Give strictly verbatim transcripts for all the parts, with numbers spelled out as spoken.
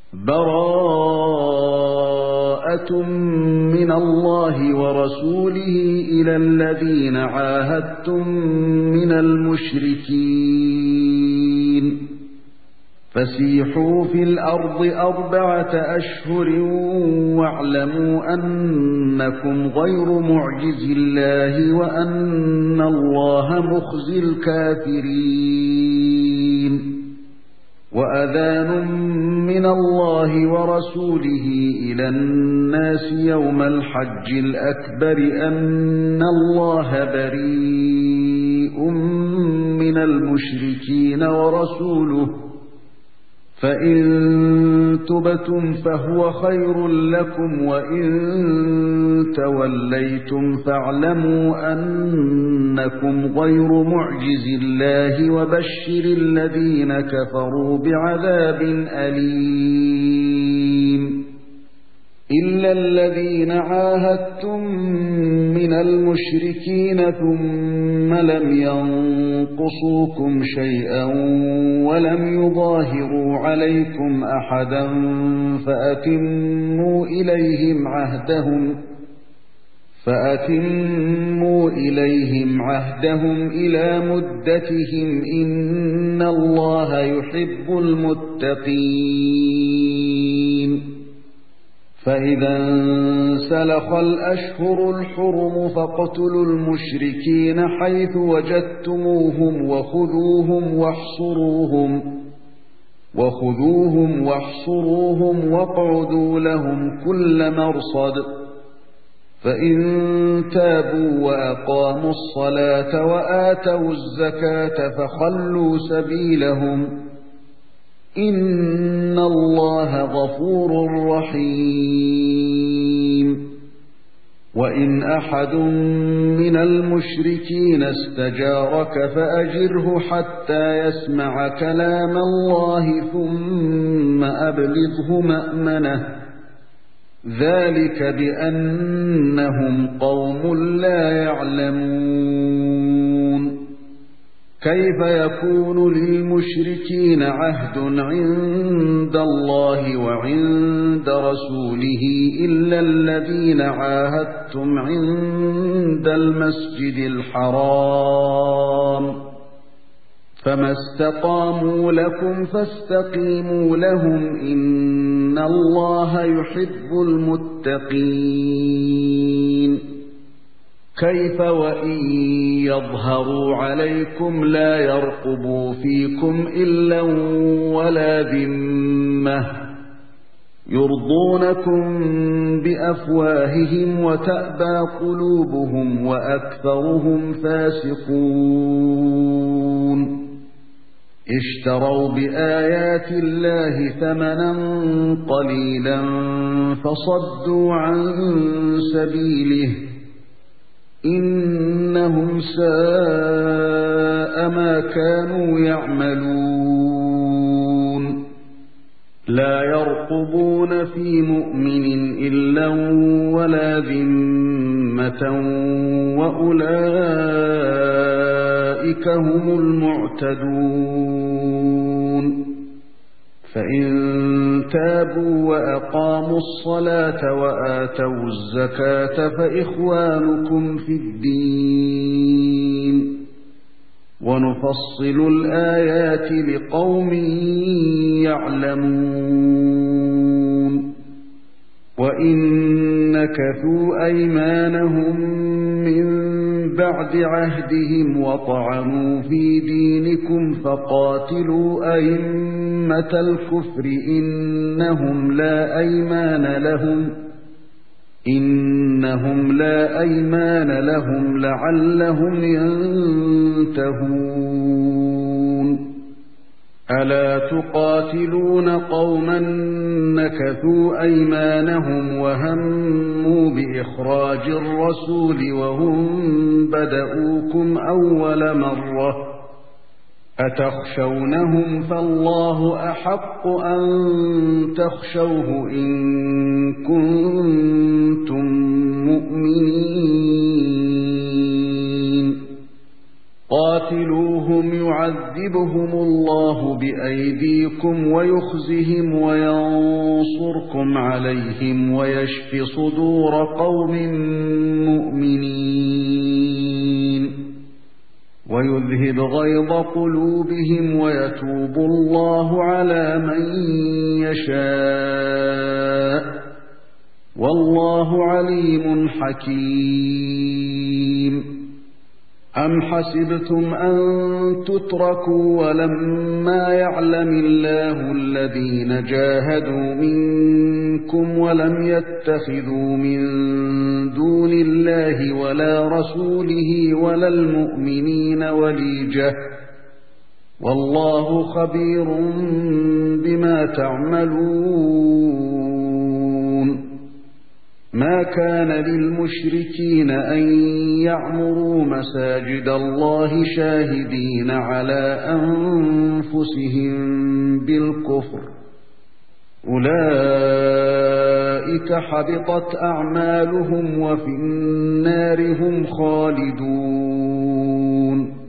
براءة من الله ورسوله إلى الذين عاهدتم من المشركين فسيحوا في الأرض أربعة أشهر واعلموا أنكم غير معجز الله وأن الله مخزي الكافرين وأذان من الله ورسوله إلى الناس يوم الحج الأكبر أن الله بريء من المشركين ورسوله فإن تبتم فهو خير لكم وإن توليتم فاعلموا أنكم غير معجز الله وبشر الذين كفروا بعذاب أليم إلا الذين عاهدتم من المشركين ثم لم ينقصوكم شيئا ولم يظاهروا عليكم أحدا فأتموا إليهم عهدهم فأتموا إليهم عهدهم إلى مدتهم إن الله يحب المتقين فإذا انسلخ الأشهر الحرم فاقتلوا المشركين حيث وجدتموهم وخذوهم واحصروهم وخذوهم واحصروهم واقعدوا لهم كل مرصد فإن تابوا وأقاموا الصلاة وآتوا الزكاة فخلوا سبيلهم إن الله غفور رحيم وإن أحد من المشركين استجارك فأجره حتى يسمع كلام الله ثم أبلغه مأمنه ذلك بأنهم قوم لا يعلمون كيف يكون للمشركين عهد عند الله وعند رسوله إلا الذين عاهدتم عند المسجد الحرام فما استقاموا لكم فاستقيموا لهم إن الله يحب المتقين كيف وإن يظهروا عليكم لا يرقبوا فيكم إلا ولا ذمة يرضونكم بأفواههم وتأبى قلوبهم وأكثرهم فاسقون اشتروا بآيات الله ثمنا قليلا فصدوا عن سبيله إنهم ساء ما كانوا يعملون لا يرقبون في مؤمن إلا ولا ذمة وأولئك هم المعتدون فإن تابوا وأقاموا الصلاة وآتوا الزكاة فإخوانكم في الدين ونفصل الآيات لقوم يعلمون وإن نكثوا أيمانهم من بعد عهدهم وطعنوا في دينكم فقاتلوا أئمة الكفر إنهم لا أيمان لهم إنهم لا أيمان لهم لعلهم ينتهون ألا تقاتلون قوما نكثوا أيمانهم وهموا بإخراج الرسول وهم بدؤوكم أول مرة أتخشونهم فالله أحق أن تخشوه إن كنتم مؤمنين قاتلوهم يعذبهم الله بأيديكم ويخزهم وينصركم عليهم ويشف صدور قوم مؤمنين ويذهب غيظ قلوبهم ويتوب الله على من يشاء والله عليم حكيم. أم حسبتم أن تتركوا ولما يعلم الله الذين جاهدوا منكم ولم يتخذوا من دون الله ولا رسوله ولا المؤمنين وليجة والله خبير بما تعملون. ما كان للمشركين أن يعمروا مساجد الله شاهدين على أنفسهم بالكفر أولئك حبطت أعمالهم وفي النار هم خالدون.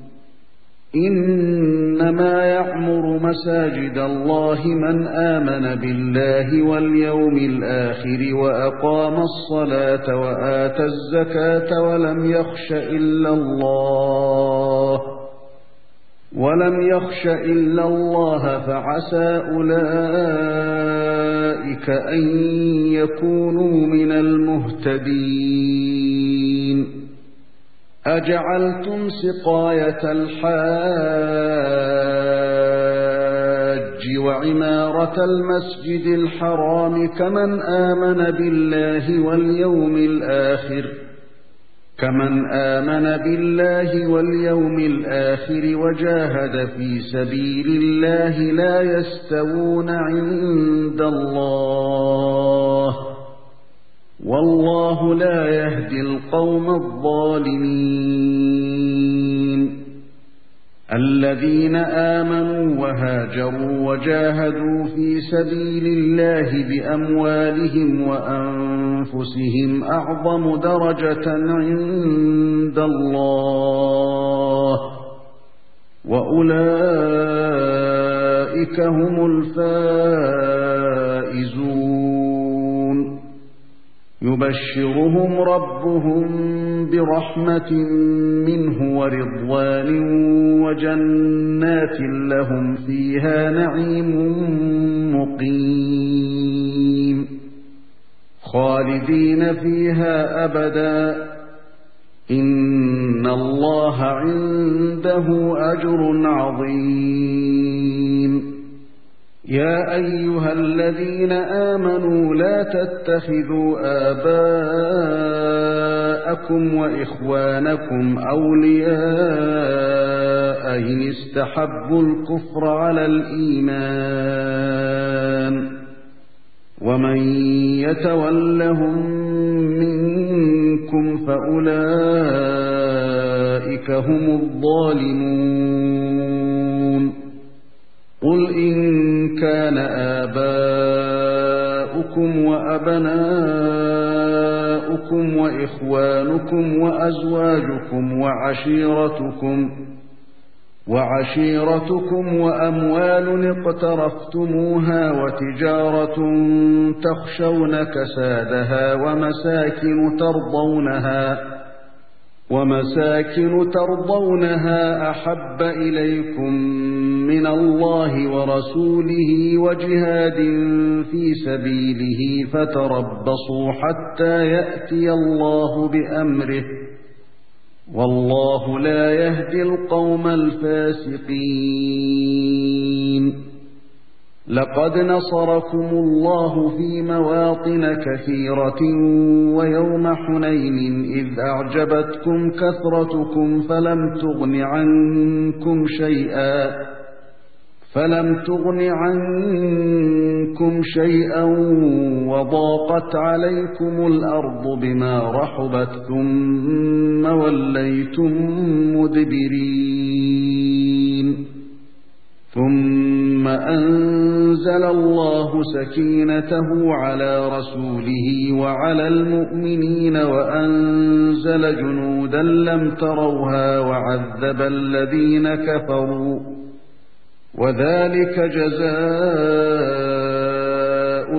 إنما يعمر مساجد الله من آمن بالله واليوم الآخر وأقام الصلاة وآتى الزكاة ولم يخش إلا الله ولم يخش إلا الله فعسى أولئك أن يكونوا من المهتدين. أجعلتم سقاية الحاج وعمارة المسجد الحرام كمن آمن بالله واليوم الآخر كمن آمن بالله واليوم الآخر وجاهد في سبيل الله لا يستوون عند الله والله لا يهدي القوم الظالمين. الذين آمنوا وهاجروا وجاهدوا في سبيل الله بأموالهم وأنفسهم أعظم درجة عند الله وأولئك هم الفائزون. يبشرهم ربهم برحمة منه ورضوان وجنات لهم فيها نعيم مقيم خالدين فيها أبدا إن الله عنده أجر عظيم. يا أيها الذين آمنوا لا تتخذوا آباءكم وإخوانكم أولياء إن استحبوا الكفر على الإيمان ومن يتولهم منكم فأولئك هم الظالمون. قل إن كان آباؤكم وأبناؤكم وإخوانكم وأزواجكم وعشيرتكم وعشيرتكم وأموال اقترفتموها وتجارة تخشون كسادها ومساكن ترضونها ومساكن ترضونها أحب إليكم من الله ورسوله وجهاد في سبيله فتربصوا حتى يأتي الله بأمره والله لا يهدي القوم الفاسقين. لقد نصركم الله في مواطن كثيرة ويوم حنين إذ أعجبتكم كثرتكم فلم تغن عنكم شيئا فلم تغن عنكم شيئا وضاقت عليكم الأرض بما رحبت ثم وليتم مدبرين ثم أنتم أنزل الله سكينته على رسوله وعلى المؤمنين وأنزل جنودا لم تروها وعذب الذين كفروا وذلك جزاء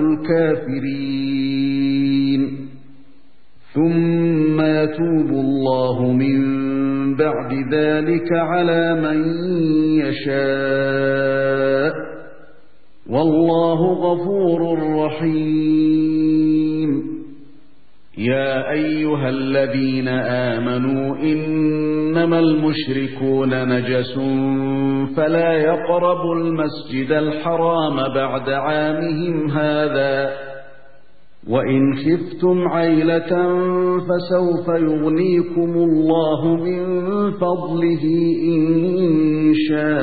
الكافرين ثم يتوب الله من بعد ذلك على من يشاء والله غفور رحيم يا أيها الذين آمنوا إنما المشركون نجس فلا يقربوا المسجد الحرام بعد عامهم هذا وإن خفتم عيلة فسوف يغنيكم الله من فضله إن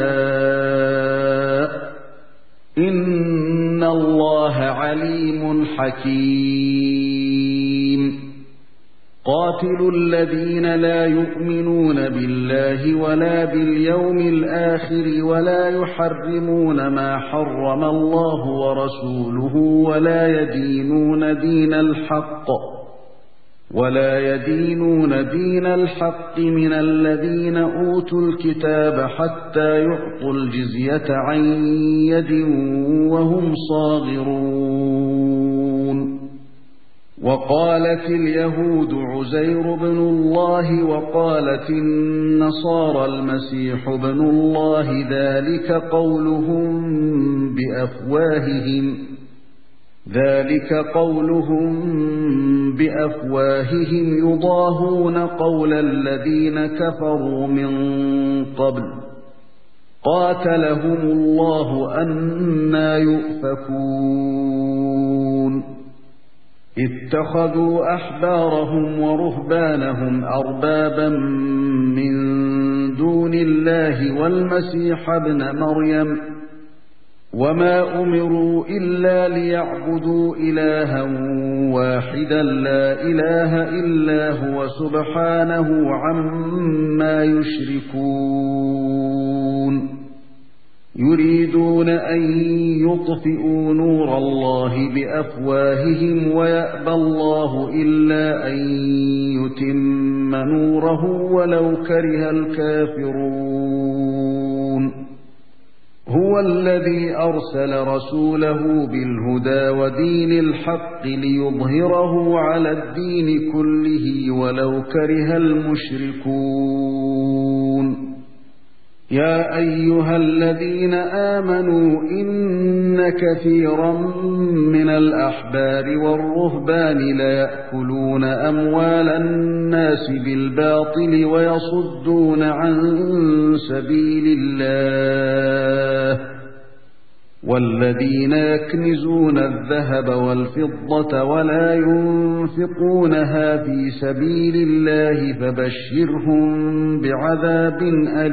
شاء إن الله عليم حكيم قاتلوا الذين لا يؤمنون بالله ولا باليوم الآخر ولا يحرمون ما حرم الله ورسوله ولا يدينون دين الحق ولا يدينون دين الحق من الذين أوتوا الكتاب حتى يعطوا الجزية عن يد وهم صاغرون وقالت اليهود عزير بن الله وقالت النصارى المسيح بن الله ذلك قولهم بأفواههم ذلك قولهم بأفواههم يضاهون قول الذين كفروا من قبل قاتلهم الله أنى يؤفكون اتخذوا أحبارهم ورهبانهم أربابا من دون الله والمسيح ابن مريم وما أمروا إلا ليعبدوا إلها واحدا لا إله إلا هو سبحانه عما يشركون يريدون أن يطفئوا نور الله بأفواههم ويأبى الله إلا أن يتم نوره ولو كره الكافرون هو الذي أرسل رسوله بالهدى ودين الحق ليظهره على الدين كله ولو كره المشركون يا أيها الذين آمنوا إن كثيرا من الأحبار والرهبان ليأكلون أموال الناس بالباطل ويصدون عن سبيل الله والذين يكنزون الذهب والفضة ولا ينفقونها في سبيل الله فبشرهم بعذاب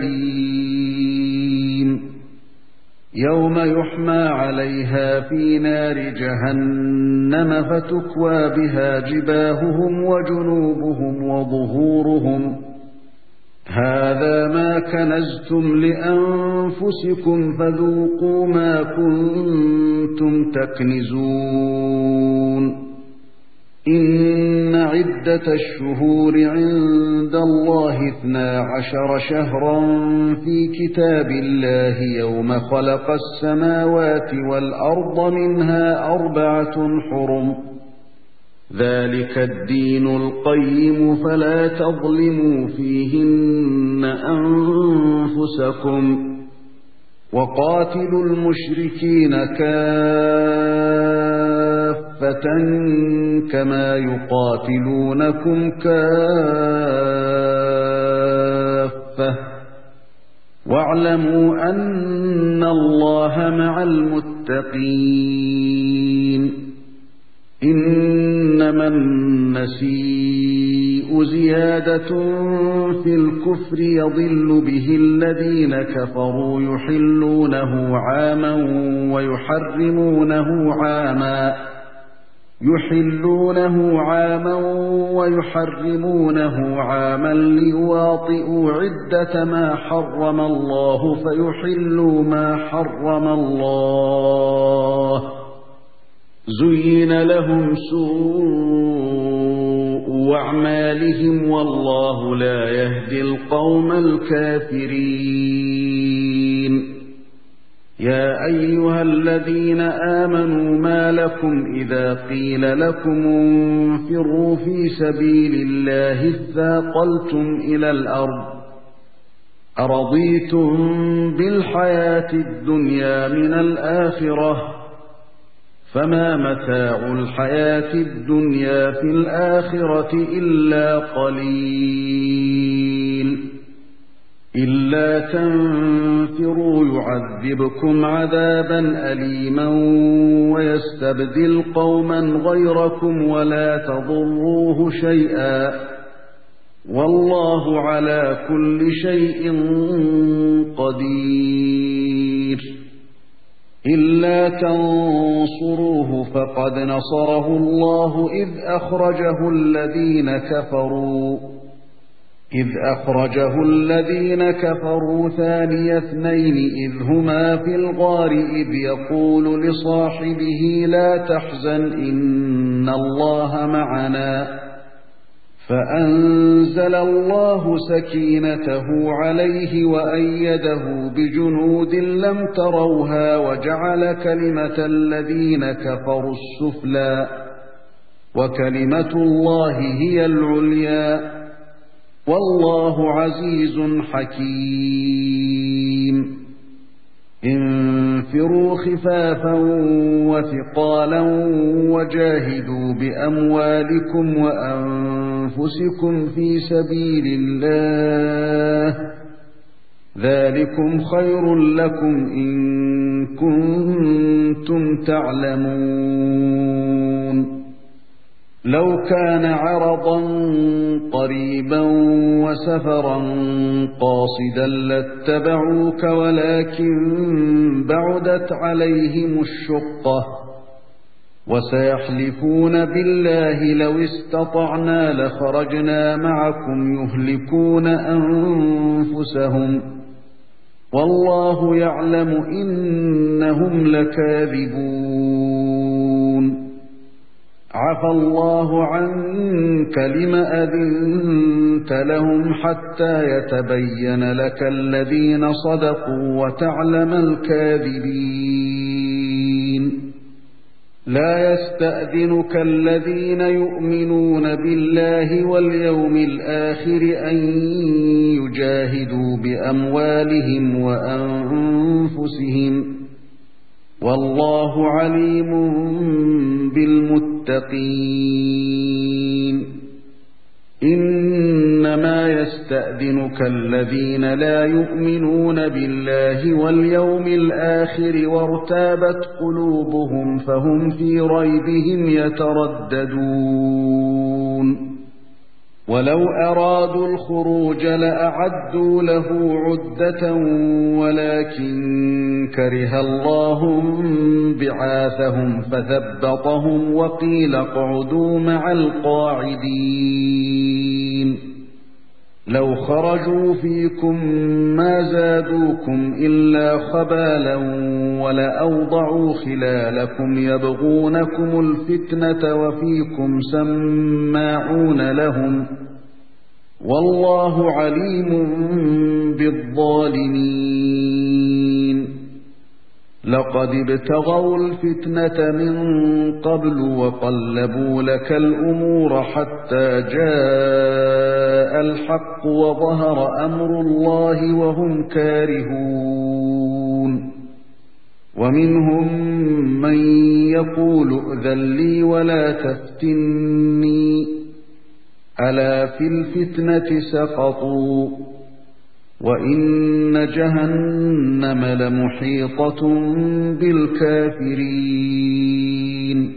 أليم يوم يحمى عليها في نار جهنم فتكوى بها جباههم وجنوبهم وظهورهم هذا ما كنزتم لأنفسكم فذوقوا ما كنتم تكنزون إن عدة الشهور عند الله اثنا عشر شهرا في كتاب الله يوم خلق السماوات والأرض منها أربعة حرم ذلك الدين القيم فلا تظلموا فيهن أنفسكم وقاتلوا المشركين كافة كما يقاتلونكم كافة واعلموا أن الله مع المتقين إنما النسيء زيادة في الكفر يضل به الذين كفروا يحلونه عاما ويحرمونه عاما يحلونه عاما ويحرمونه عاما ليواطئوا عدة ما حرم الله فيحلوا ما حرم الله. زين لهم سوء أعمالهم والله لا يهدي القوم الكافرين. يا أيها الذين آمنوا ما لكم إذا قيل لكم انفروا في سبيل الله اثاقلتم إلى الأرض أرضيتم بالحياة الدنيا من الآخرة فما متاع الحياة الدنيا في الآخرة إلا قليل. إلا تنفروا يعذبكم عذابا أليما ويستبدل قوما غيركم ولا تضروه شيئا والله على كل شيء قدير. إلا تنصروه فقد نصره الله إذ أخرجه الذين كفروا إذ أخرجه الذين كفروا ثاني اثنين إذ هما في الغار إذ يقول لصاحبه لا تحزن إن الله معنا فأنزل الله سكينته عليه وأيده بجنود لم تروها وجعل كلمة الذين كفروا السفلى وكلمة الله هي العليا والله عزيز حكيم. انفروا خفافا وثقالا وجاهدوا بأموالكم وأنفسكم في سبيل الله ذلكم خير لكم إن كنتم تعلمون. لو كان عرضا قريبا وسفرا قاصدا لاتبعوك ولكن بعدت عليهم الشقة وسيحلفون بالله لو استطعنا لخرجنا معكم يهلكون أنفسهم والله يعلم إنهم لكاذبون. عفى الله عنك لم أذنت لهم حتى يتبين لك الذين صدقوا وتعلم الكاذبين. لا يستأذنك الذين يؤمنون بالله واليوم الآخر أن يجاهدوا بأموالهم وأنفسهم والله عليم بالمتقين. إنما يستأذنك الذين لا يؤمنون بالله واليوم الآخر وارتابت قلوبهم فهم في ريبهم يترددون. ولو أرادوا الخروج لأعدوا له عدة ولكن كره الله بعاثهم فثبطهم وقيل اقعدوا مع القاعدين. لو خرجوا فيكم ما زادوكم إلا خبالا ولأوضعوا خلالكم يبغونكم الفتنة وفيكم سماعون لهم والله عليم بالظالمين. لقد ابتغوا الفتنة من قبل وقلبوا لك الأمور حتى جاء الحق وظهر أمر الله وهم كارهون. ومنهم من يقول ائذن لي ولا تفتني ألا في الفتنة سقطوا وإن جهنم لمحيطة بالكافرين.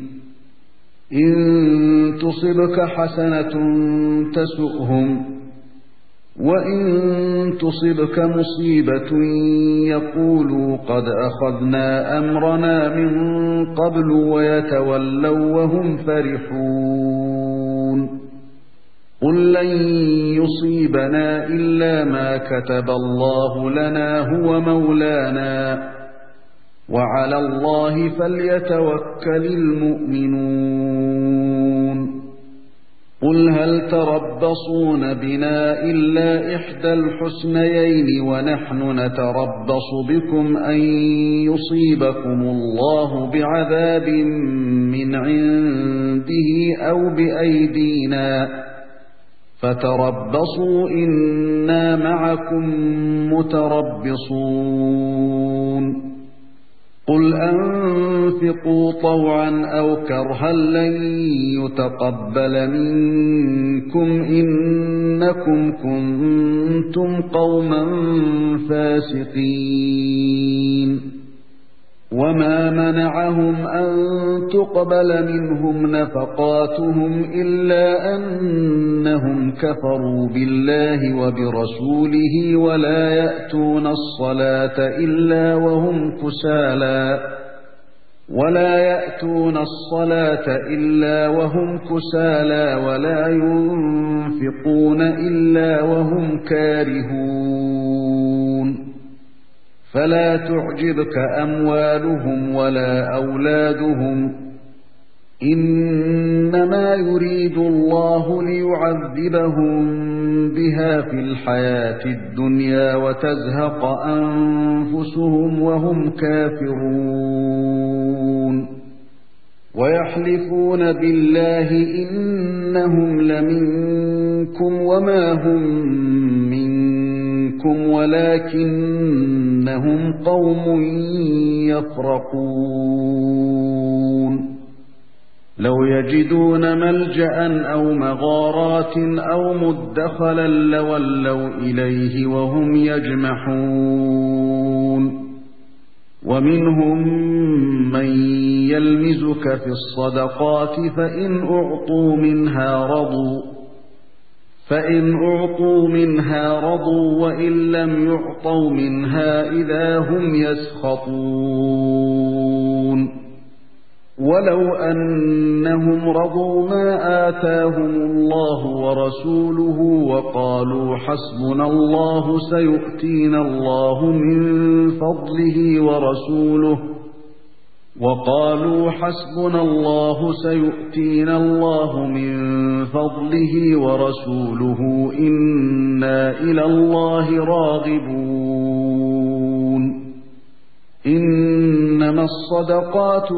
إن تصبك حسنة تسؤهم وإن تصبك مصيبة يقولوا قد أخذنا أمرنا من قبل ويتولوا وهم فرحون قل لن يصيبنا إلا ما كتب الله لنا هو مولانا وعلى الله فليتوكل المؤمنون قل هل تربصون بنا إلا إحدى الحسنيين ونحن نتربص بكم أن يصيبكم الله بعذاب من عنده أو بأيدينا فتربصوا إنا معكم متربصون قل أنفقوا طوعا أو كرها لن يتقبل منكم إنكم كنتم قوما فاسقين وما منعهم أن تقبل منهم نفقاتهم إلا أنهم كفروا بالله وبرسوله ولا يأتون الصلاة إلا وهم كسالى ولا يأتون الصلاة إلا وهم كسالى ولا ينفقون إلا وهم كارهون فلا تعجبك أموالهم ولا أولادهم إنما يريد الله ليعذبهم بها في الحياة الدنيا وتزهق أنفسهم وهم كافرون ويحلفون بالله إنهم لمنكم وما هم منكم ولكنهم قوم يفرقون لو يجدون ملجأ أو مغارات أو مدخلا لولوا إليه وهم يجمحون ومنهم من يلمزك في الصدقات فإن أعطوا منها رضوا فإن أعطوا منها رضوا وإن لم يعطوا منها إذا هم يسخطون ولو أنهم رضوا ما آتاهم الله ورسوله وقالوا حسبنا الله سيؤتينا الله من فضله ورسوله وقالوا حسبنا الله سيؤتينا الله من فضله ورسوله إنا إلى الله راغبون إنما الصدقات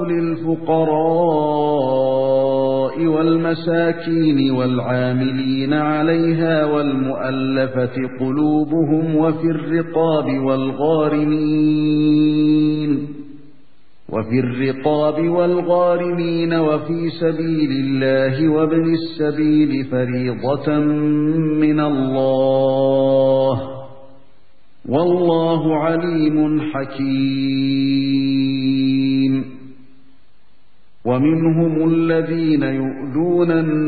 للفقراء والمساكين والعاملين عليها والمؤلفة قلوبهم وفي الرقاب والغارمين وفي الرقاب والغارمين وفي سبيل الله وابن السبيل فريضة من الله والله عليم حكيم ومنهم الذين يؤذون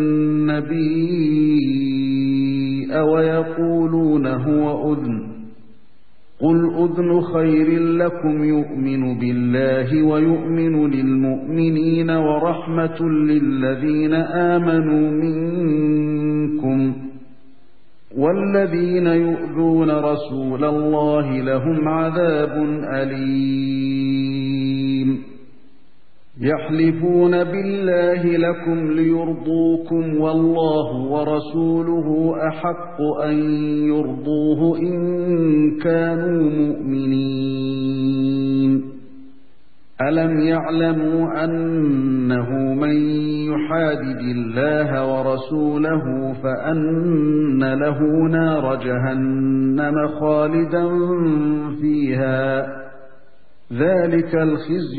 النبي ويقولون هو أذن قل أذن خير لكم يؤمن بالله ويؤمن للمؤمنين ورحمة للذين آمنوا منكم والذين يؤذون رسول الله لهم عذاب أليم يحلفون بالله لكم ليرضوكم والله ورسوله أحق أن يرضوه إن كانوا مؤمنين ألم يعلموا أنه من يحادد الله ورسوله فأن له نار جهنم خالدا فيها ذلك الخزي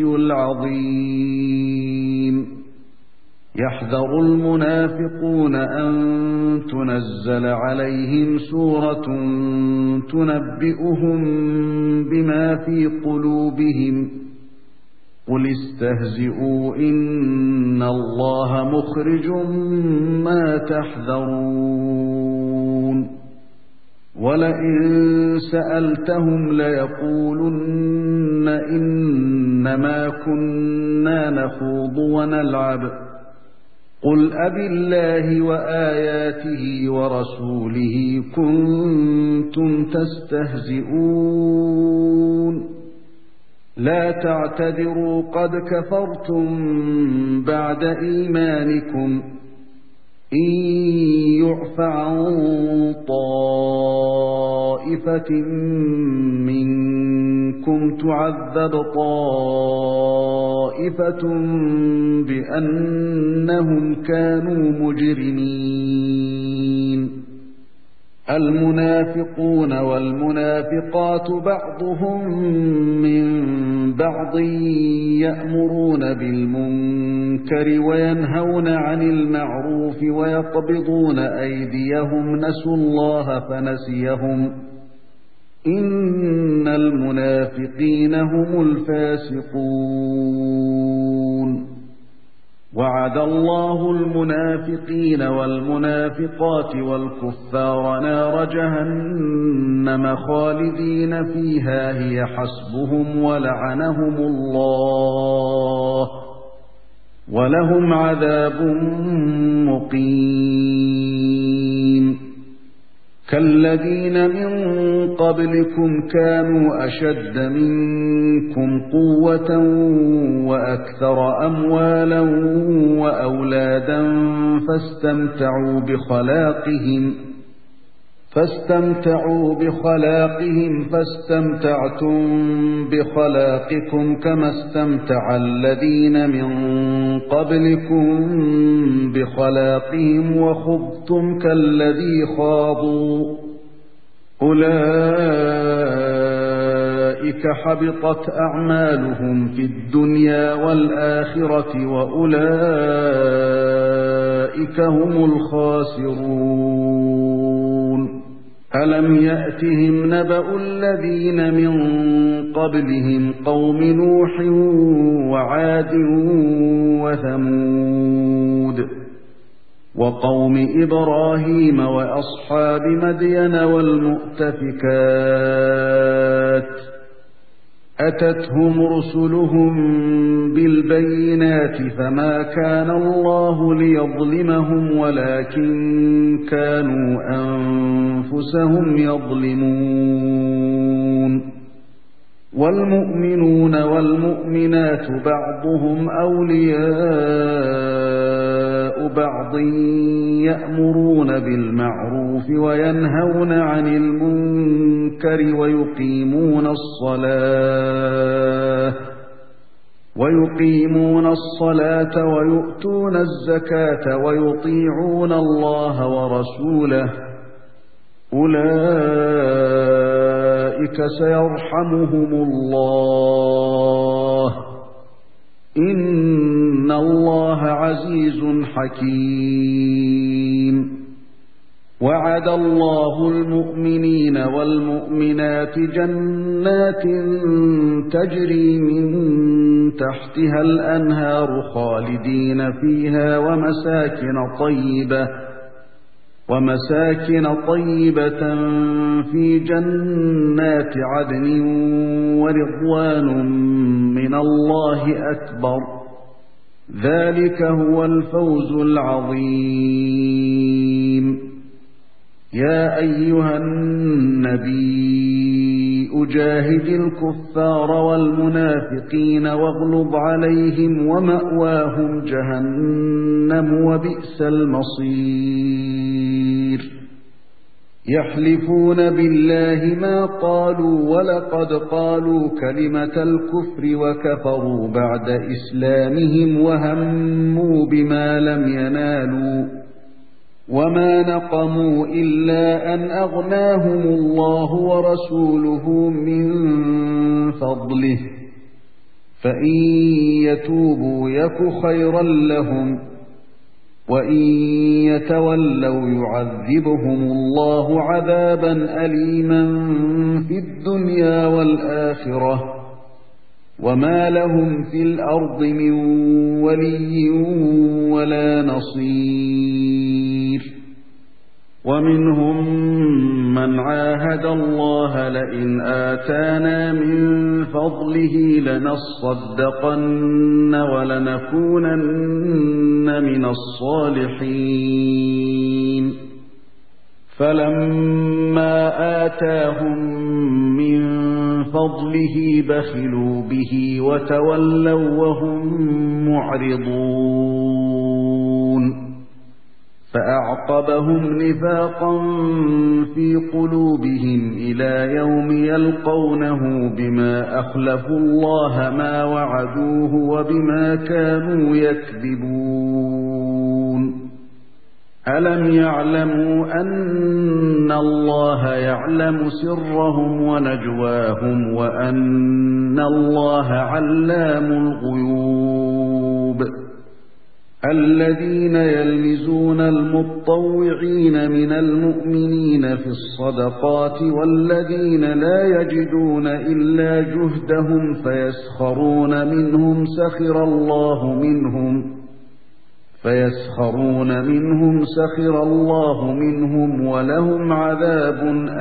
العظيم يحذر المنافقون أن تنزل عليهم سورة تنبئهم بما في قلوبهم قل استهزئوا إن الله مخرج ما تحذرون وَلَئِن سَأَلْتَهُمْ لَيَقُولُنَّ إِنَّمَا كُنَّا نَخُوضُ وَنَلْعَبُ قُلْ أَبِاللَّهِ وَآيَاتِهِ وَرَسُولِهِ كُنتُمْ تَسْتَهْزِئُونَ لَا تَعْتَذِرُوا قَدْ كَفَرْتُمْ بَعْدَ إِيمَانِكُمْ إِن يُعْفَ عَن طَائِفَةٍ مِّنكُمْ تُعَذَّبْ طَائِفَةٌ بِأَنَّهُمْ كَانُوا مُجْرِمِينَ الْمُنَافِقُونَ وَالْمُنَافِقَاتُ بَعْضُهُم مِّن بَعْضٍ يَأْمُرُونَ بِالْمُنكَرِ وَيَنْهَوْنَ عَنِ الْمَعْرُوفِ وَيَقْبِضُونَ أَيْدِيَهُمْ نَسُوا اللَّهَ فَنَسِيَهُمْ إِنَّ الْمُنَافِقِينَ هُمُ الْفَاسِقُونَ وَعَدَ اللَّهُ الْمُنَافِقِينَ وَالْمُنَافِقَاتِ وَالْكُفَّارَ نَارَ جَهَنَّمَ خَالِدِينَ فِيهَا هِيَ حَسْبُهُمْ وَلَعَنَهُمُ اللَّهُ وَلَهُمْ عَذَابٌ مُقِيمٌ كَالَّذِينَ مِن قَبْلِكُمْ كَانُوا أَشَدَّ مِنكُمْ قُوَّةً وَأَكْثَرَ أَمْوَالًا وَأَوْلَادًا فَاسْتَمْتَعُوا بِخَلَاقِهِمْ فاستمتعوا بخلاقهم فاستمتعتم بخلاقكم كما استمتع الذين من قبلكم بخلاقهم وخضتم كالذي خاضوا أولئك حبطت أعمالهم في الدنيا والآخرة وأولئك هم الخاسرون ألم يأتهم نبأ الذين من قبلهم قوم نوح وعاد وثمود وقوم إبراهيم وأصحاب مدين والمؤتفكات أتتهم رسلهم بالبينات فما كان الله ليظلمهم ولكن كانوا أنفسهم يظلمون والمؤمنون والمؤمنات بعضهم أولياء بعض يأمرون بالمعروف وينهون عن المنكر ويقيمون الصلاة ويقيمون الصلاة ويؤتون الزكاة ويطيعون الله ورسوله أولئك سيرحمهم الله إن الله عزيز حكيم وعد الله المؤمنين والمؤمنات جنات تجري من تحتها الأنهار خالدين فيها ومساكن طيبة ومساكن طيبة في جنات عدن ورضوان من الله أكبر ذلك هو الفوز العظيم يا أيها النبي أجاهد الكفار والمنافقين واغلظ عليهم ومأواهم جهنم وبئس المصير يحلفون بالله ما قالوا ولقد قالوا كلمة الكفر وكفروا بعد إسلامهم وهموا بما لم ينالوا وما نقموا إلا أن أغناهم الله ورسوله من فضله فإن يتوبوا يك خيرا لهم وإن يتولوا يعذبهم الله عذابا أليما في الدنيا والآخرة وما لهم في الأرض من ولي ولا نصير ومنهم مَّنْ عَاهَدَ اللَّهَ لَئِنْ آتَانَا مِن فَضْلِهِ لَنَصَّدَّقَنَّ وَلَنَكُونَنَّ مِنَ الصَّالِحِينَ فَلَمَّا آتَاهُم مِّن فَضْلِهِ بَخِلُوا بِهِ وَتَوَلَّوْا وَهُم مُّعْرِضُونَ فَأَعْقَبَهُمْ نِفَاقًا فِي قُلُوبِهِمْ إِلَى يَوْمِ يَلْقَوْنَهُ بِمَا أَخْلَفُوا اللَّهَ مَا وَعَدُوهُ وَبِمَا كَانُوا يَكْذِبُونَ أَلَمْ يَعْلَمُوا أَنَّ اللَّهَ يَعْلَمُ سِرَّهُمْ وَنَجْوَاهُمْ وَأَنَّ اللَّهَ عَلَّامُ الْغُيُوبِ الَّذِينَ يَلْمِزُونَ الْمُطَّوِّعِينَ مِنَ الْمُؤْمِنِينَ فِي الصَّدَقَاتِ وَالَّذِينَ لَا يَجِدُونَ إِلَّا جُهْدَهُمْ فَيَسْخَرُونَ مِنْهُمْ سَخِرَ اللَّهُ مِنْهُمْ فَيَسْخَرُونَ مِنْهُمْ سَخِرَ اللَّهُ مِنْهُمْ وَلَهُمْ عَذَابٌ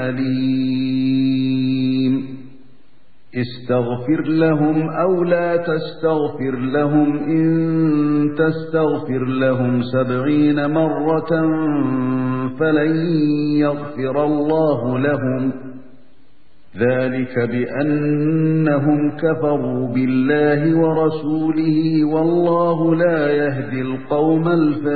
أَلِيمٌ اسْتَغْفِرْ لَهُمْ أَوْ لَا تَسْتَغْفِرْ لَهُمْ إِن تَسْتَغْفِرْ لَهُمْ سَبْعِينَ مَرَّةً فَلَن يَغْفِرَ اللَّهُ لَهُمْ ذَلِكَ بِأَنَّهُمْ كَفَرُوا بِاللَّهِ وَرَسُولِهِ وَاللَّهُ لَا يَهْدِي الْقَوْمَ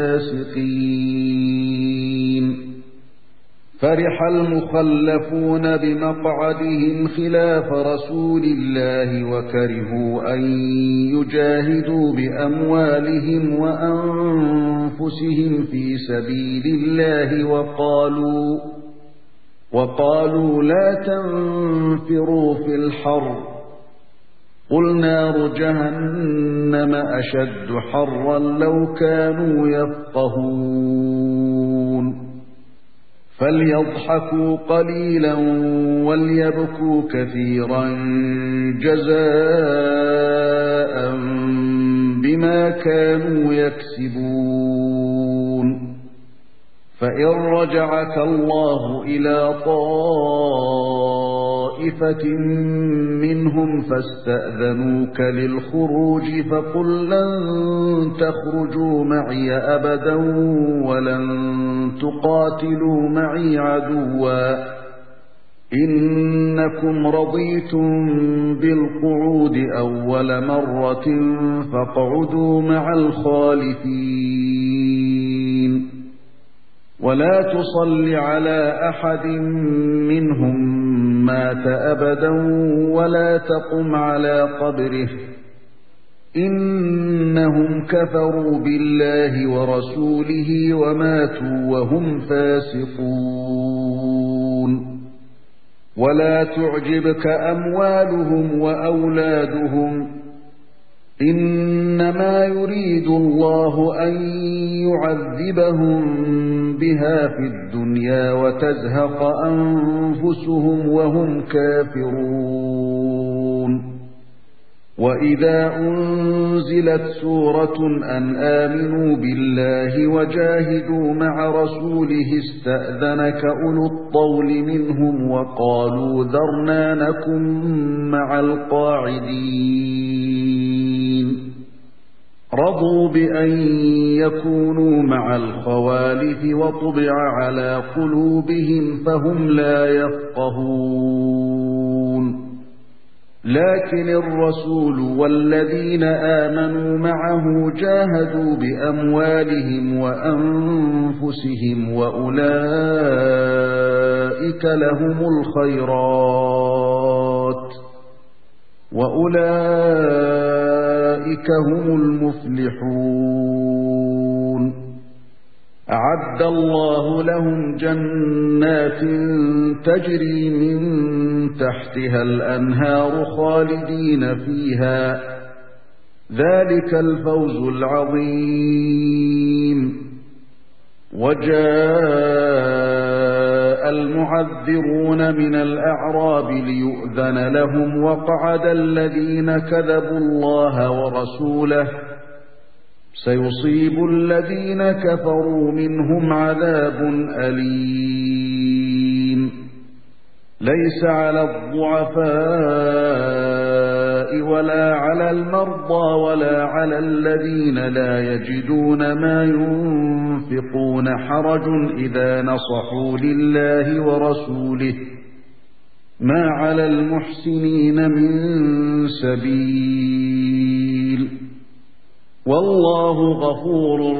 الْفَاسِقِينَ فَرِحَ الْمُخَلَّفُونَ بِمَقْعَدِهِمْ خِلَافَ رَسُولِ اللَّهِ وَكَرِهُوا أَن يُجَاهِدُوا بِأَمْوَالِهِمْ وَأَنفُسِهِمْ فِي سَبِيلِ اللَّهِ وَقَالُوا وَقَالُوا لَا تَنفِرُوا فِي الْحَرِّ قُلْ نَارُ جَهَنَّمَ أَشَدُّ حَرًّا لَّوْ كَانُوا يَفْقَهُونَ فَلْيَضْحَكُوا قَلِيلًا وَلْيَبْكُوا كَثِيرًا جَزَاءً بِمَا كَانُوا يَكْسِبُونَ فَإِن رَّجَعَكَ اللَّهُ إِلَىٰ طَائِفَةٍ مِّنْهُمْ فَاسْتَأْذَنُوكَ لِلْخُرُوجِ فَقُل لَّن تَخْرُجُوا مَعِيَ أَبَدًا وَلَن تُقَاتِلُوا مَعِي عَدُوًّا إِنَّكُمْ رَضِيتُم بِالْقُعُودِ أَوَّلَ مَرَّةٍ فَاقْعُدُوا مَعَ الْخَالِفِينَ وَلَا تُصَلِّ عَلَىٰ أَحَدٍ مِّنْهُم مَّاتَ أَبَدًا وَلَا تَقُمْ عَلَىٰ قَبْرِهِ إِنَّهُمْ كَفَرُوا بِاللَّهِ وَرَسُولِهِ وَمَاتُوا وَهُمْ فَاسِقُونَ وَلَا تُعْجِبْكَ أَمْوَالُهُمْ وَأَوْلَادُهُمْ إِنَّمَا يُرِيدُ اللَّهُ أَن يُعَذِّبَهُم بِهَا فِي الدُّنْيَا وَتَزْهَقَ أَنفُسُهُمْ وَهُمْ كَافِرُونَ وَإِذَا أُنزِلَتْ سُورَةٌ أَنْ آمِنُوا بِاللَّهِ وَجَاهِدُوا مَعَ رَسُولِهِ اسْتَأْذَنَكَ أُولُو الطَّوْلِ مِنْهُمْ وَقَالُوا ذَرْنَا نَكُن مَّعَ الْقَاعِدِينَ رَضُوا بِأَن يَكُونُوا مَعَ الْخَوَالِفِ وَطُبِعَ عَلَىٰ قُلُوبِهِمْ فَهُمْ لَا يَفْقَهُونَ لَكِنِ الرَّسُولُ وَالَّذِينَ آمَنُوا مَعَهُ جَاهَدُوا بِأَمْوَالِهِمْ وَأَنفُسِهِمْ وَأُولَٰئِكَ لَهُمُ الْخَيْرَاتُ وَأُولَٰئِكَ هُمُ الْمُفْلِحُونَ أَعَدَّ اللَّهُ لَهُمْ جَنَّاتٍ تَجْرِي مِن تَحْتِهَا الْأَنْهَارُ خَالِدِينَ فِيهَا ذَلِكَ الْفَوْزُ الْعَظِيمُ وَجَاءَ الْمُعَذِّرُونَ مِنَ الْأَعْرَابِ لِيُؤْذَنَ لَهُمْ وَقَعَدَ الَّذِينَ كَذَبُوا اللَّهَ وَرَسُولَهُ سَيُصِيبُ الَّذِينَ كَفَرُوا مِنْهُمْ عَذَابٌ أَلِيمٌ ليس على الضعفاء ولا على المرضى ولا على الذين لا يجدون ما ينفقون حرج إذا نصحوا لله ورسوله ما على المحسنين من سبيل والله غفور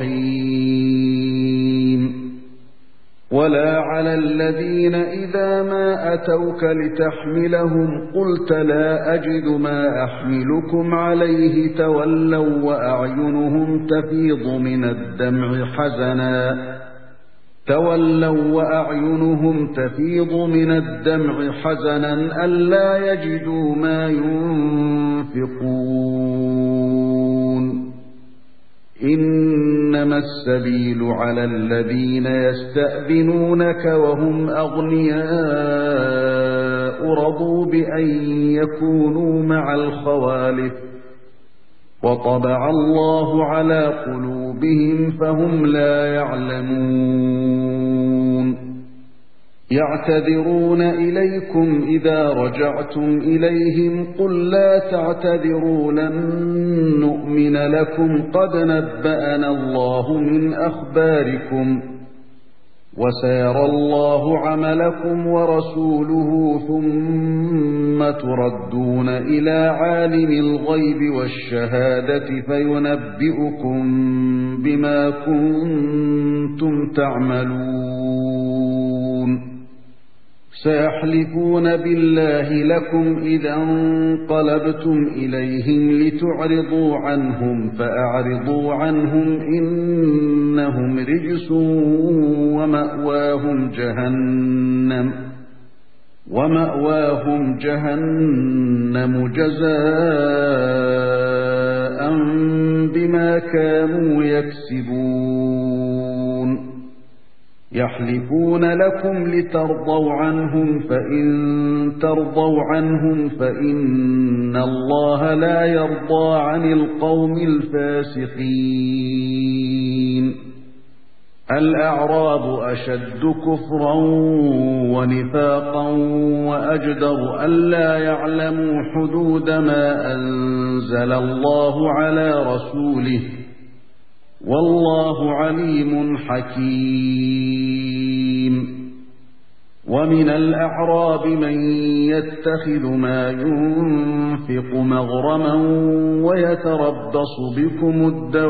رحيم ولا على الذين إذا ما أتوك لتحملهم قلت لا أجد ما أحملكم عليه تولوا وأعينهم تفيض من الدمع حزنا تولوا وأعينهم تفيض من الدمع حزنا ألا يجدوا ما ينفقون إنما السبيل على الذين يستأذنونك وهم أغنياء رضوا بأن يكونوا مع الخوالف وطبع الله على قلوبهم فهم لا يعلمون يعتذرون إليكم إذا رجعتم إليهم قل لا تعتذروا لن نؤمن لكم قد نبأنا الله من أخباركم وسيرى الله عملكم ورسوله ثم تردون إلى عالم الغيب والشهادة فينبئكم بما كنتم تعملون سيحلفون بالله لكم إذا انقلبتم إليهم لتعرضوا عنهم فأعرضوا عنهم إنهم رجس ومأواهم جهنم ومأواهم جهنم جزاء بما كانوا يكسبون يحلفون لكم لترضوا عنهم فإن ترضوا عنهم فإن الله لا يرضى عن القوم الفاسقين الأعراب أشد كفرا ونفاقا وأجدر ألا يعلموا حدود ما أنزل الله على رسوله والله عليم حكيم ومن الأعراب من يتخذ ما ينفق مغرما ويتربص بكم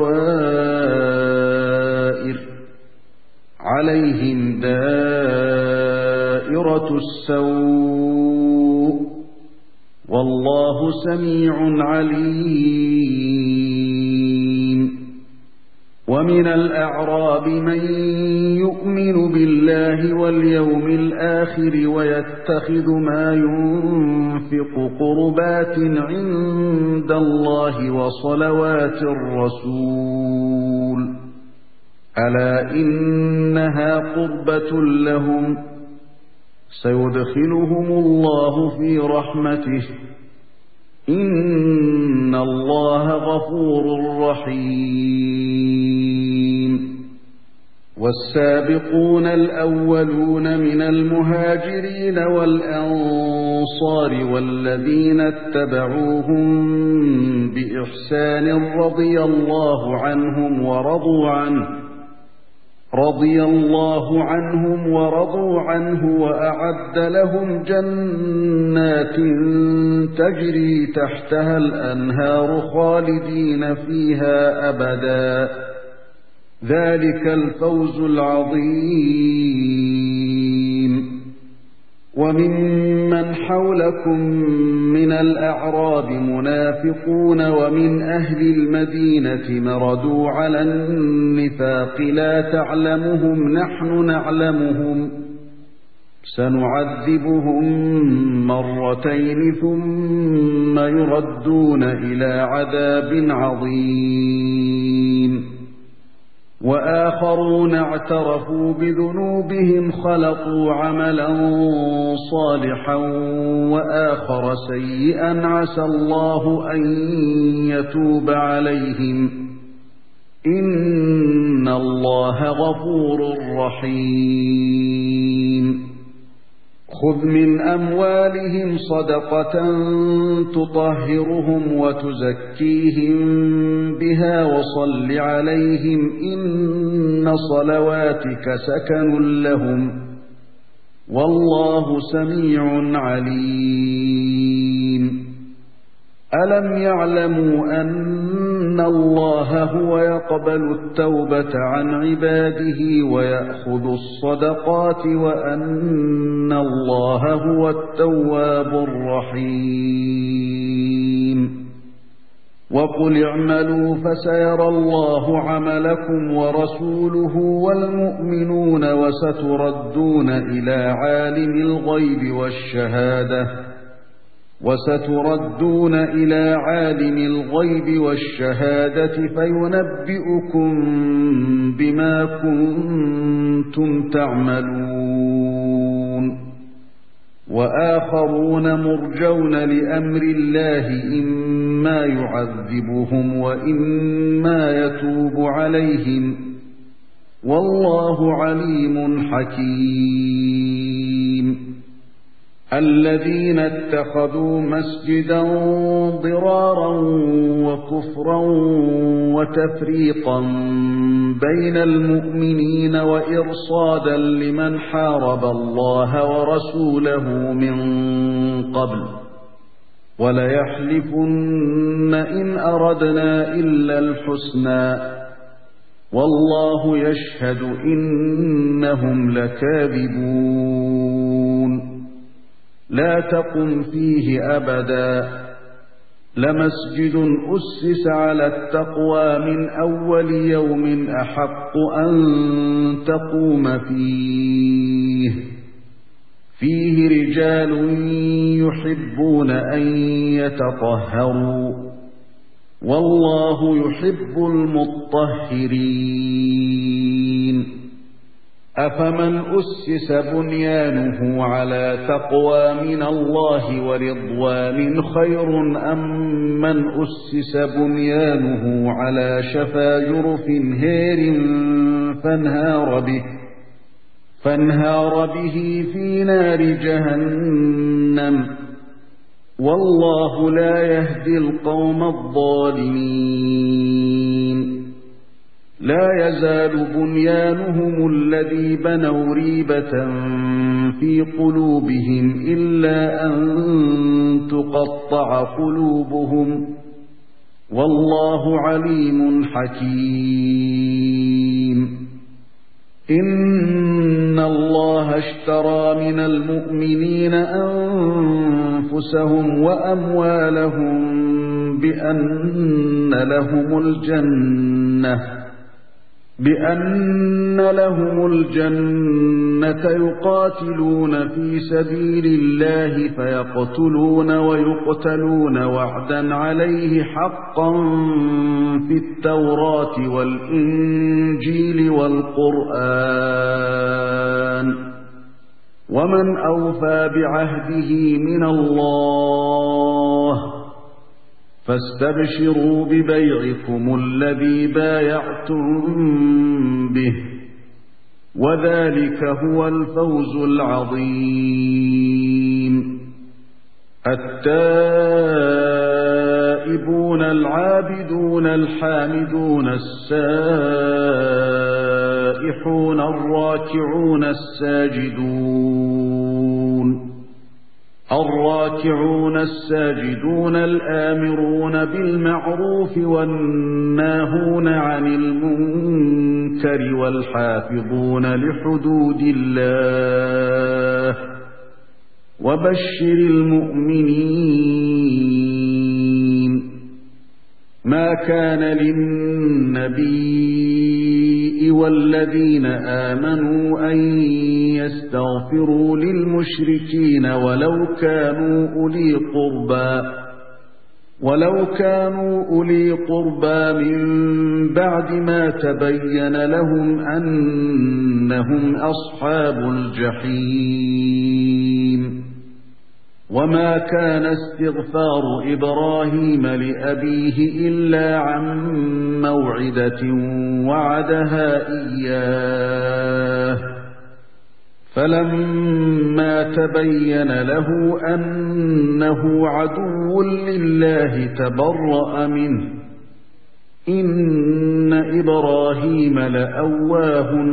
الدوائر عليهم دائرة السوء والله سميع عليم ومن الأعراب من يؤمن بالله واليوم الآخر ويتخذ ما ينفق قربات عند الله وصلوات الرسول ألا إنها قربة لهم سيدخلهم الله في رحمته إن الله غفور رحيم والسابقون الأولون من المهاجرين والأنصار والذين اتبعوهم بإحسان رضي الله عنهم ورضوا عنه رضي الله عنهم ورضوا عنه وأعد لهم جنات تجري تحتها الأنهار خالدين فيها أبدا ذلك الفوز العظيم وممن حولكم من الأعراب منافقون ومن أهل المدينة مردوا على النفاق لا تعلمهم نحن نعلمهم سنعذبهم مرتين ثم يردون إلى عذاب عظيم وآخرون اعترفوا بذنوبهم خلطوا عملا صالحا وآخر سيئا عسى الله أن يتوب عليهم إن الله غفور رحيم خذ من أموالهم صدقة تطهرهم وتزكيهم بها وصل عليهم إن صلواتك سكن لهم والله سميع عليم ألم يعلموا أن الله هو يقبل التوبة عن عباده ويأخذ الصدقات وأن الله هو التواب الرحيم وقل اعملوا فسيرى الله عملكم ورسوله والمؤمنون وستردون إلى عالم الغيب والشهادة وستردون إلى عالم الغيب والشهادة فينبئكم بما كنتم تعملون وآخرون مرجون لأمر الله إما يعذبهم وإما يتوب عليهم والله عليم حكيم الذين اتخذوا مسجدا ضرارا وكفرا وتفريقا بين المؤمنين وإرصادا لمن حارب الله ورسوله من قبل وليحلفن إن أردنا إلا الحسنى والله يشهد إنهم لكاذبون لا تقم فيه أبدا لمسجد أسس على التقوى من أول يوم أحق أن تقوم فيه فيه رجال يحبون أن يتطهروا والله يحب المطهرين أفمن أسس بنيانه على تقوى من الله ورضوان خير أم من أسس بنيانه على شفا جرف هير فانهار به فانهار به في نار جهنم والله لا يهدي القوم الظالمين لا يزال بنيانهم الذي بنوا ريبة في قلوبهم إلا أن تقطع قلوبهم والله عليم حكيم إن الله اشترى من المؤمنين أنفسهم وأموالهم بأن لهم الجنة بأن لهم الجنة يقاتلون في سبيل الله فيقتلون ويقتلون وعدا عليه حقا في التوراة والإنجيل والقرآن ومن أوفى بعهده من الله فاستبشروا ببيعكم الذي بايعتم به وذلك هو الفوز العظيم التائبون العابدون الحامدون السائحون الراكعون الساجدون الراكعون الساجدون الآمرون بالمعروف والناهون عن المنكر والحافظون لحدود الله وبشر المؤمنين ما كان للنبي والذين آمنوا أن يستغفروا للمشركين ولو كانوا أولي قربى ولو كانوا أولي قربى من بعد ما تبين لهم أنهم أصحاب الجحيم وما كان استغفار إبراهيم لأبيه إلا عن موعدة وعدها إياه فلما تبين له أنه عدو لله تبرأ منه إن إبراهيم لأواه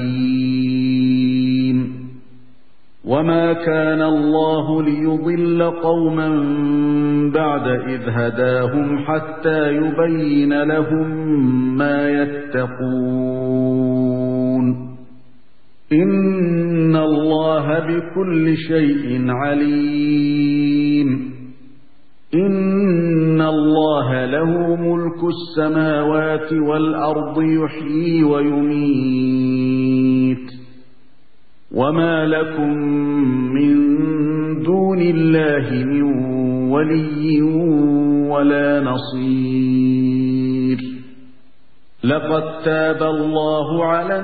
حليم وما كان الله ليضل قوما بعد إذ هداهم حتى يبين لهم ما يتقون إن الله بكل شيء عليم إن الله له ملك السماوات والأرض يحيي ويميت وما لكم من دون الله من ولي ولا نصير لقد تاب الله على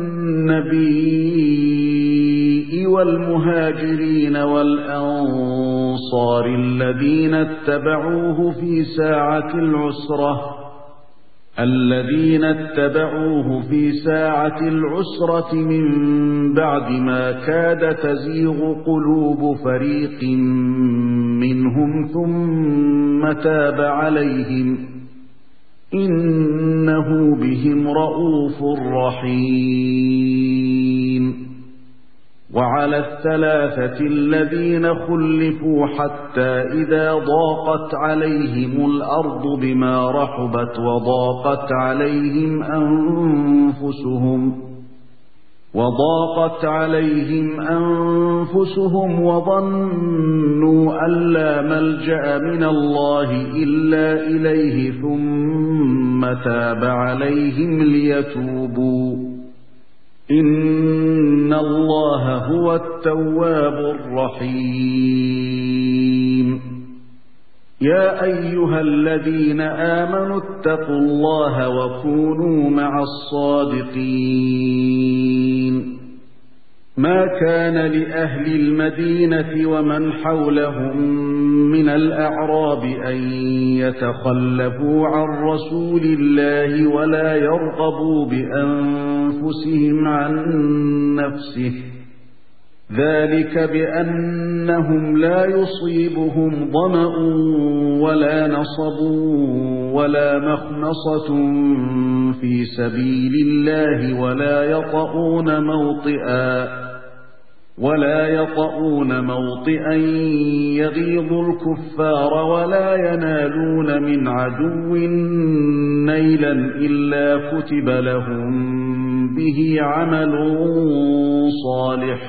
النبي والمهاجرين والأنصار الذين اتبعوه في ساعة العسرة الذين اتبعوه في ساعة العسرة من بعد ما كاد تزيغ قلوب فريق منهم ثم تاب عليهم إنه بهم رءوف رحيم وعلى الثلاثة الذين خلفوا حتى إذا ضاقت عليهم الأرض بما رحبت وضاقت عليهم أنفسهم وضاقت عليهم أنفسهم وظنوا أن لا ملجأ من الله إلا إليه ثم تاب عليهم ليتوبوا إن الله هو التواب الرحيم يا أيها الذين آمنوا اتقوا الله وكونوا مع الصادقين ما كان لأهل المدينة ومن حولهم من الأعراب أن يتخلفوا عن رسول الله ولا يرغبوا بأنفسهم عن نفسه ذلك بأنهم لا يصيبهم ظمأ ولا نصب ولا مخمصة في سبيل الله ولا يطؤون موطئا ولا يطؤون موطئا يغيظ الكفار ولا ينالون من عدو نيلا إلا كتب لهم به عمل صالح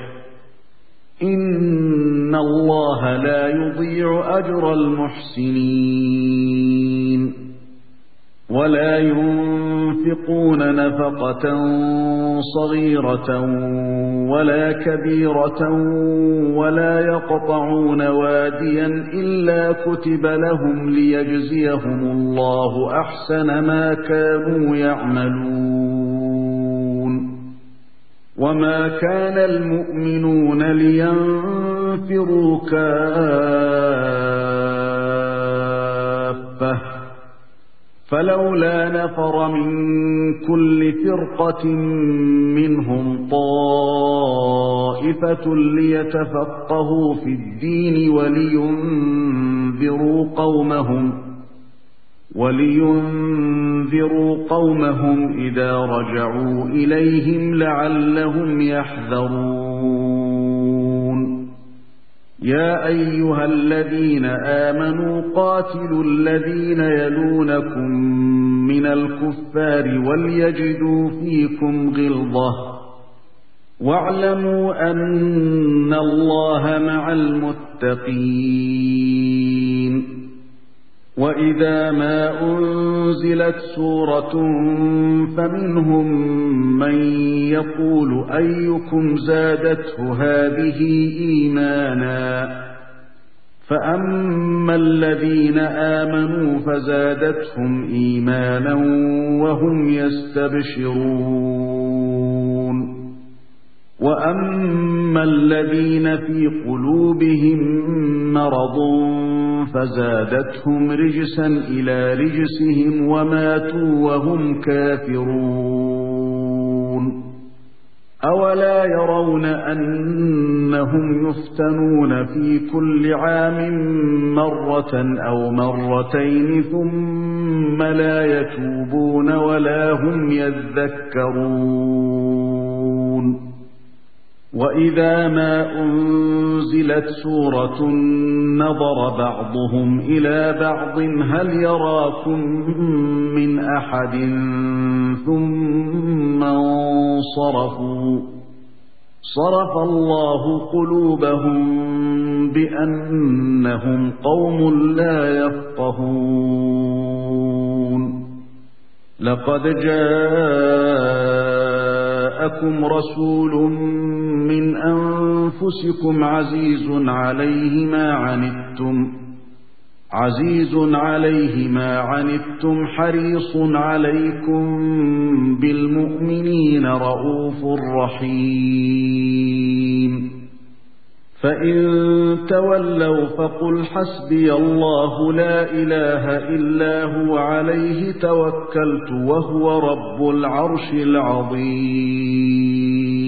إن الله لا يضيع أجر المحسنين ولا ينفقون نفقة صغيرة ولا كبيرة ولا يقطعون واديا إلا كتب لهم ليجزيهم الله أحسن ما كانوا يعملون وما كان المؤمنون لينفروا كافة فلولا نفر من كل فرقة منهم طائفة ليتفقهوا في الدين ولينذروا قومهم ولينذروا قومهم إذا رجعوا إليهم لعلهم يحذرون يا أيها الذين آمنوا قاتلوا الذين يلونكم من الكفار وليجدوا فيكم غلظة واعلموا أن الله مع المتقين وإذا ما أنزلت سورة فمنهم من يقول أيكم زادته هذه إيمانا فأما الذين آمنوا فزادتهم إيمانا وهم يستبشرون وأما الذين في قلوبهم مرض فزادتهم رجسا إلى رجسهم وماتوا وهم كافرون أولا يرون أنهم يفتنون في كل عام مرة أو مرتين ثم لا يتوبون ولا هم يذكرون وإذا ما أنزلت سورة نظر بعضهم إلى بعض هل يراكم من أحد ثم انصرفوا صرف الله قلوبهم بأنهم قوم لا يفقهون لقد جاءكم رسول من أنفسكم عزيز عليه ما عنتم عزيز عليه ما عنتم حريص عليكم بالمؤمنين رءوف رحيم فإن تولوا فقل حسبي الله لا إله إلا هو عليه توكلت وهو رب العرش العظيم